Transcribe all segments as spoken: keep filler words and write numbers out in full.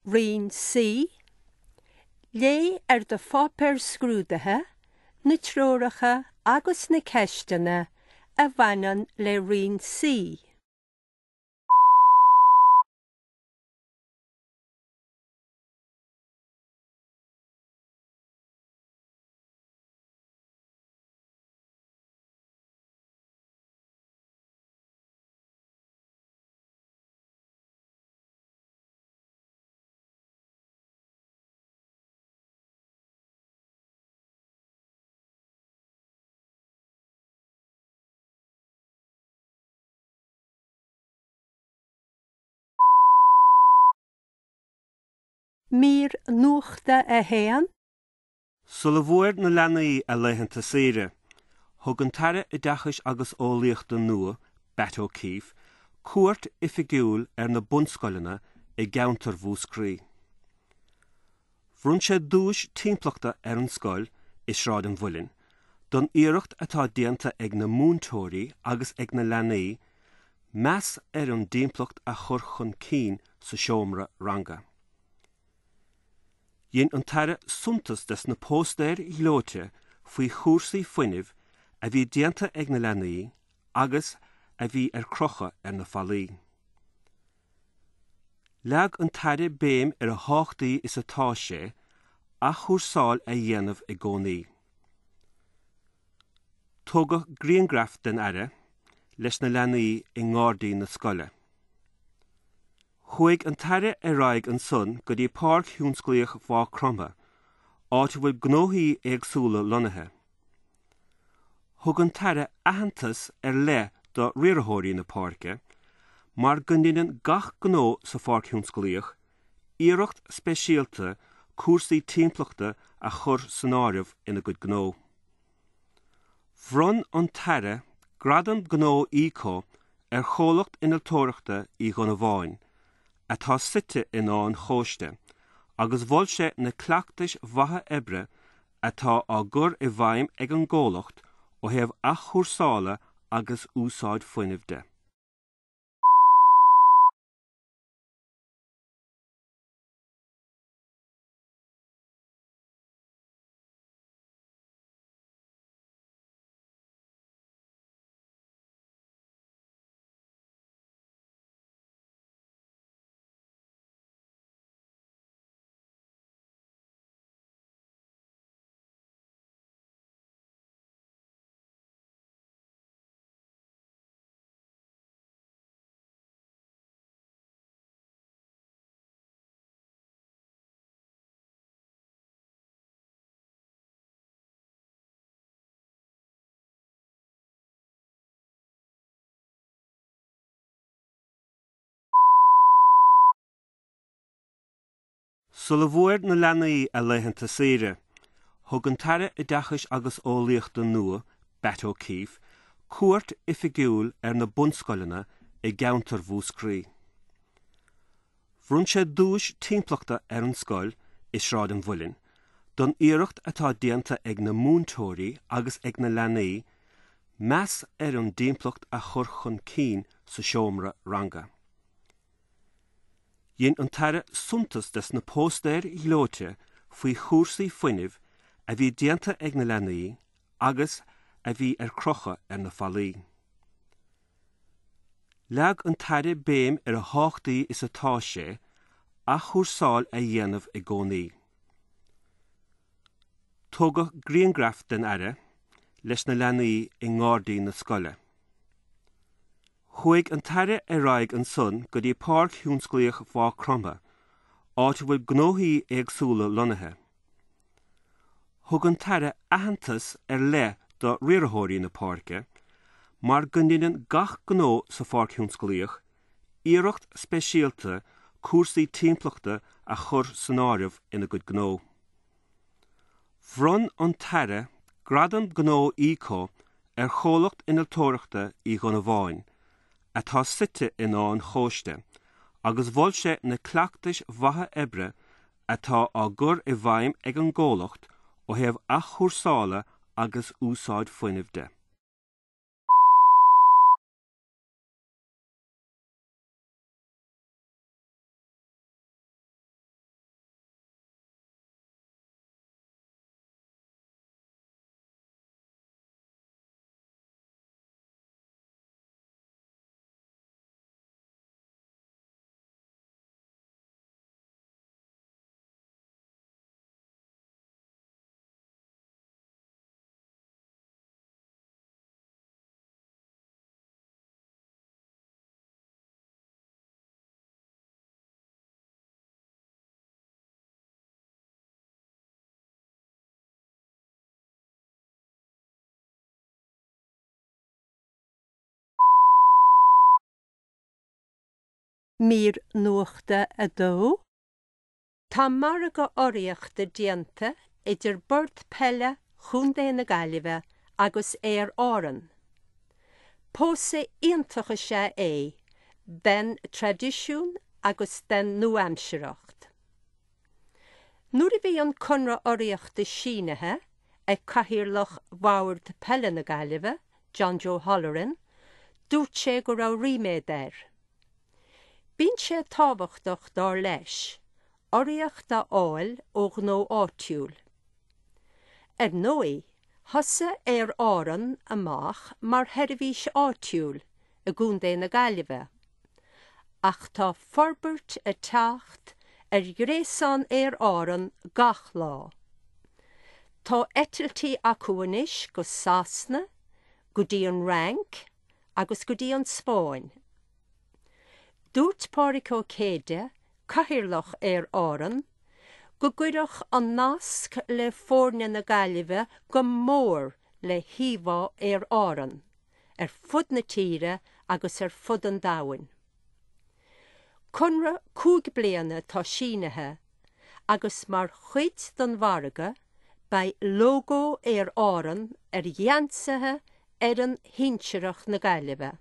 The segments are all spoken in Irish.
Rion C. Lé ar do fápéir scrúdathe, na tróracha agus na ceistena a bhaineann le Rion C. Mír nuachta a héan. Sulla bhuair na leanaí a leitheanta saoire, thug an tare I dachas agus ólaíochta nua, Bet O'Keeffe, cuairt I figiúil ar na bunscoileanna I gceantar bhúscrí. Bhrún sé dúis timplachta ar an scoil I Sráid an Bhuilinn, don iirecht atá déanta ag na múntóirí agus ag na leanaí, meas ar an dimplacht a chur chun cín sa seomra ranga. Dhéann an tare suntas des na póstéir I lóite faoi chúrsaí fuinneamh a bhí déanta ag na leanaí agus a bhí ar crocha ar na fallaí. Leag an tare béim ar a háchtaí is atá sé a chúrsáil a dhéanamh I gcónaí. Tógadh grianghraif den aire leis na leanaí I ngáirdaí na scoile. Chuig an tare a raig an son go dtí páirc hiúnsclaoch bhá cromha, áit bhfuil gnóthaí éagsúla lonathe. Thug an tare aitheantas ar le do riarthóirí na páirce, mar go ndéanann gach gnó sa páirc hiúnsclaoch, iirecht speisialta cuasaí timplachta a chur san áireamh ina go gnó. Bhrún an tare gradam gnó ícó ar cholacht inaltóireachta I gConn Mháin, atá site in an chóiste, agus bhfuil sé na cleachtais bhatha ebre atá á gur I bhaim ag an ggólacht ó thaobh ach chúrsála agus úsáid fuinneamh de. Sulla bhuair na leanaí a leitheanta saoire, thug an tare I dachas agus ólaíochta nua, Bet O'Keeffe, cuairt I figiúil ar na bunscoileanna I gceantar bhúscrí. Bhrún sé dúis timplachta ar an scoil I Sráid an Bhuilinn, don iirecht atá déanta ag na múntóirí agus ag na leanaí, meas ar an dimplacht a chur chun cín sa seomra ranga. Dhéann an tare suntas des na póstéir I lóite faoi chúrsaí fuinneamh a bhí déanta ag na leanaí agus a bhí ar crocha ar na fallaí. Leag an tare béim ar a háchtaí is atá sé a chúrsáil a dhéanamh I gcónaí. Tógadh grianghraif den aire leis na leanaí I ngáirdaí na scoile. Chuig an tare a raig an son go dtí páirc hiúnsclaoch bhá cromha, áit bhfuil gnóthaí éagsúla lonathe. Thug an tare aitheantas ar le do riarthóirí na páirce, mar go ndéanann gach gnó sa páirc hiúnsclaoch, iirecht speisialta cuasaí timplachta a chur san áireamh ina go gnó. Bhrún an tare gradam gnó ícó ar cholacht inaltóireachta I GConn Mháin, atá site in an chóiste, agus bhfuil sé na cleachtais bhatha ebre atá á gur I bhaim ag an ggólacht ó thaobh ach chúrsála agus úsáid fuinneamh de. Mír nuachta a dó. Tá mar go oríochta dianta idir burt pelle chundé na Gaillimhe agus éar áran. Pósa iontacha sé é, den tradiisiún agus den nuamsireacht. Nuair a bhí an conra oríochta sínathe ag cathaoirleach Mhabhairt Pelle na Gaillimhe, John Joe Halloran, dúirt sé go raibh riméid air. Bíonn sé tábhachtach dá leis, oríochta áil ó gnó áitiúil. Ar nói, thosa ar áran amach mar theirbhís áitiúil a gúndé na Gaillimhe, ach tá forbairt a teacht ar gréasán ar áran gach lá. Tá eitiiltí acu anois go Sasna, go dtí an Rank agus go dtí an Spáin. Dúirt Pádraig Ó Céide, cathaoirleach ar áran, go gcuireadh an nasc le fórne na Gaillimhe go mór le híomhá ar áran, ar fud na tíre agus ar fud an domhain. Conradh cúig bliana tá sínathe, agus mar chuid don Mharga, ba lógó ar áran ar dheansathe ar an hínsearach na Gaillimhe.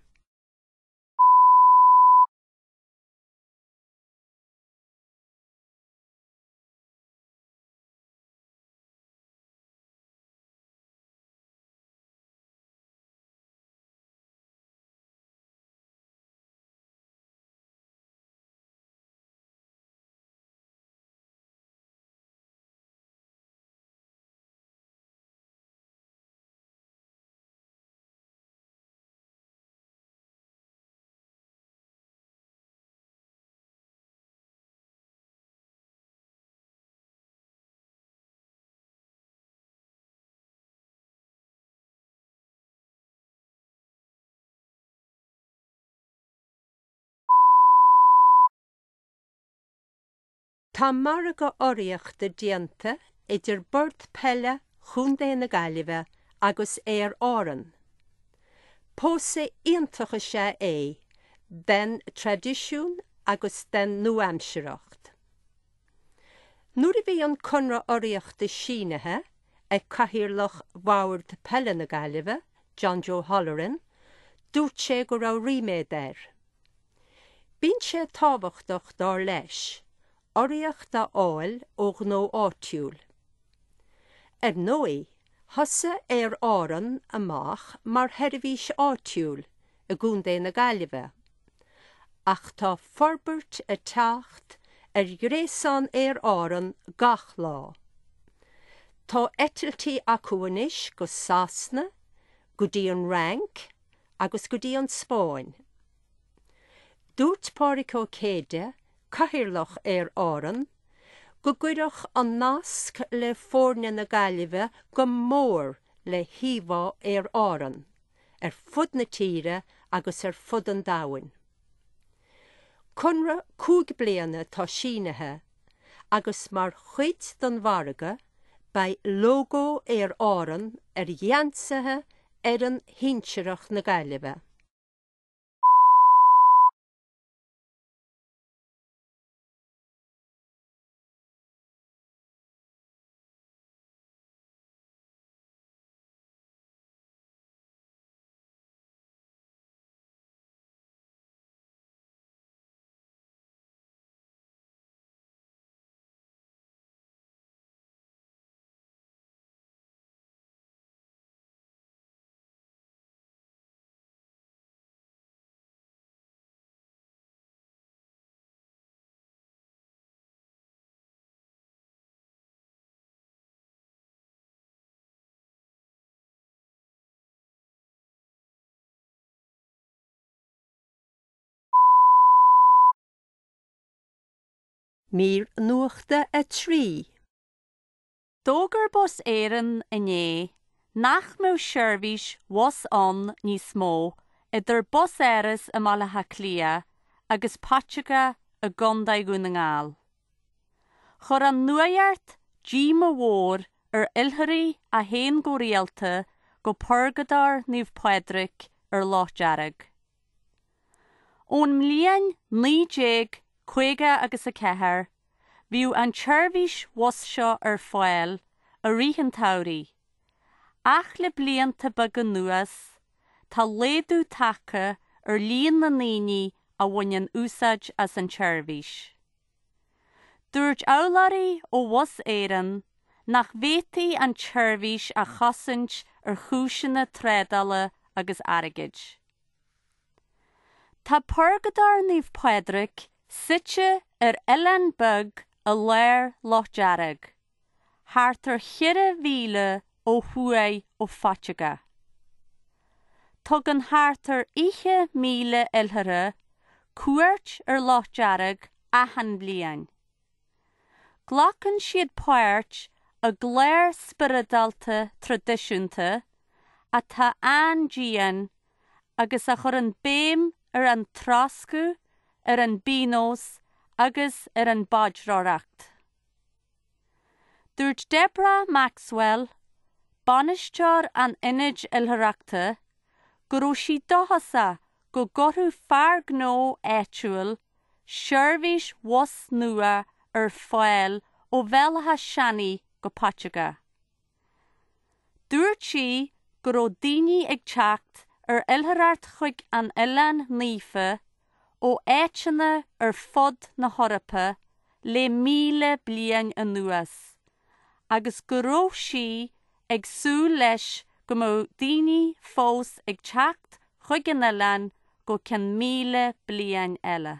Tá mar go oríochta dianta idir burt pelle chundé na Gaillimhe agus éar áran. Pósa iontacha sé é, den tradiisiún agus den nuamsireacht. Nuair a bhí an conra oríochta sínathe ag cathaoirleach Mhabhairt Pelle na Gaillimhe, John Joe Halloran, dúirt sé go raibh riméid air. Bíonn sé tábhachtach dá leis, oríochta áil ó gnó áitiúil. Ar nói, thosa ar áran amach mar theirbhís áitiúil a gúndé na Gaillimhe, ach tá forbairt a teacht ar gréasán ar áran gach lá. Tá eitiiltí acu anois go Sasna, go dtí an Rank agus go dtí an Spáin. Dúirt Pádraig Ó Céide, cathaoirleach ar áran, go gcuireadh an nasc le fórne na Gaillimhe go mór le híomhá ar áran, ar fud na tíre agus ar fud an domhain. Conradh cúig bliana tá sínathe, agus mar chuid don Mharga, ba lógó ar áran ar dheansathe ar an hínsearach na Gaillimhe. Mír nuachta a trí. Dógur bus éireann inné, nach mó seirbhís was an níos mó idir bus éireas a malatha clia agus páteacha a gundaigh go na ngáil. Chur an nuaart dí mo mhór ar ilthirí a héan go rialta go purgadar níomh Pádraig ar láitearag. Ón mbliain ní déag chuige agus a cethair, bhíú an tseirbhís was seo ar fáil a ríthan todhraí. Ach le blianta beag nuas, tá léadú taca ar líon na naoine a bhaineann úsáid as an tseirbhís. Dúirt eolaí ó was éireann nach bhfétaí an tseirbhís a chosaint ar chúiseanna trédála agus airgid. Tá Purgador Naomh Padraig site ar Elan Bug a léir Loch Dearg, thart ar chiire mhíle ó thuaidh ó Fáteaga. Tug an thart ar oíche míle ilthire cuairt ar Loch Dearg ahan bliain. Glachann siad páirt a gléir spiridalta tradiisiúnta a tá an-dían agus a chur an béim ar an trascú, ar an bínós agus ar an baidhreacht. Dúirt Deborah Maxwell, banisteoir an ionid ilthreachta, go raibh sí dochasa go gcotthú fear gnó éitiúil, seirbhís was nua ar fáil ó bhealach seanaí go Páteaga. Dúirt sí go raibh daoine ag teacht ar ilthreacht chuig an Oileán Naofa ó éiteanna ar fud na Heorpa le míle bliain anuas, agus go raibh sí ag súil leis go mbeadh daoine fós ag teacht chuig an Oileán go ceann míle bliain eile.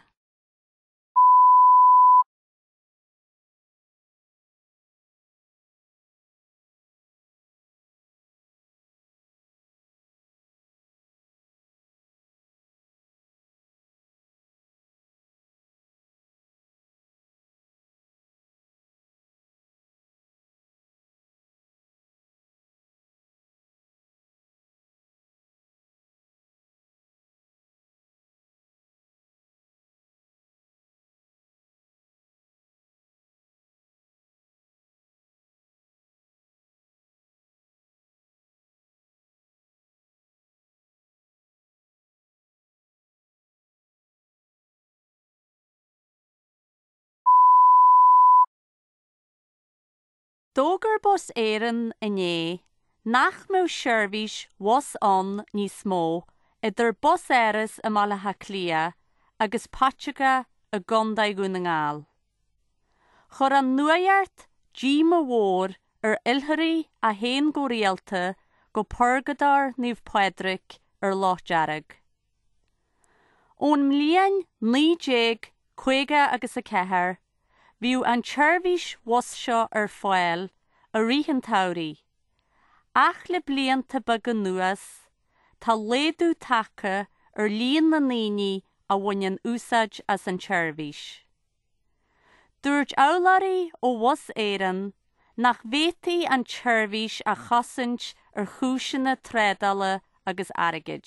Dógur bus éireann inné, nach mbeadh seirbhís was ann níos mó idir bus éireas a Mallacha Clia agus Páteaga a gcondaigh go na ngáll. Chur an nuaart dí mo mhór ar ilthirí a héan go rialta go Purgador Naomh Padraig ar Loch Dearg. Ón mbliain ní déag chuige agus a cethair, bhíú an tseirbhís was seo ar fáil a ríthan todhraí. Ach le blianta beag nuas, tá léadú taca ar líon na naoine a bhaineann úsáid as an tseirbhís. Dúirt eolaí ó was éireann nach bhfétaí an tseirbhís a chosaint ar chúiseanna trédála agus airgid.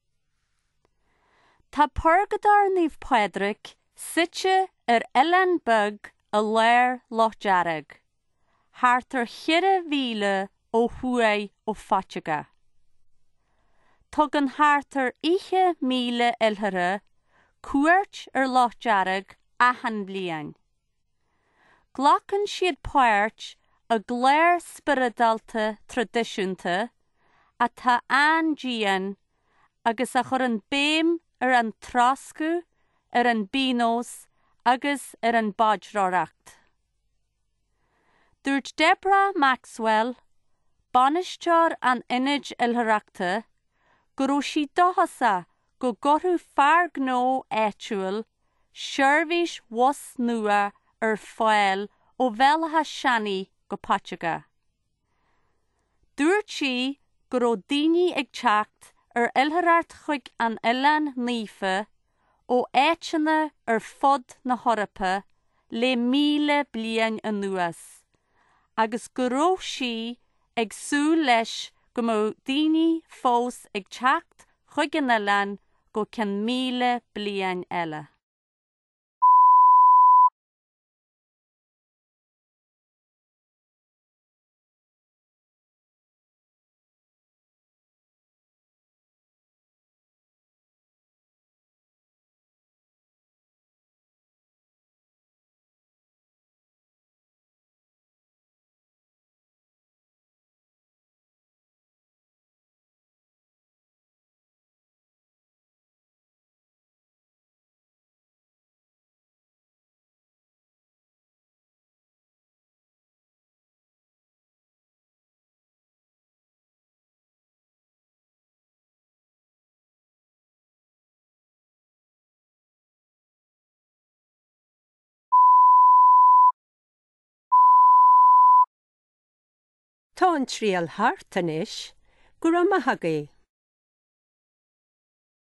Tá Purgador Naomh Padraig site ar Elan Bug a léir Loch Dearg, thart ar chiire mhíle ó thuaidh ó Fáteaga. Tug an thart ar oíche míle ilthire cuairt ar Loch Dearg ahan bliain. Glachann siad páirt a gléir spiridalta tradiisiúnta a tá an-dían agus a chur an béim ar an trascú, ar an bínós agus ar an baidhreacht. Dúirt Deborah Maxwell, banisteoir an ionid ilthreachta, go raibh sí dochasa go gcotthú fear gnó éitiúil, seirbhís was nua ar fáil ó bhealach seanaí go Páteaga. Dúirt sí go raibh daoine ag teacht ar ilthreacht chuig an Oileán Naofa ó éiteanna ar fud na Heorpa le míle bliain anuas, agus go raibh sí ag súil leis go mbeadh daoine fós ag teacht chuig an Oileán go ceann míle bliain eile. Tá an tríal hartanis, gur am maithagaí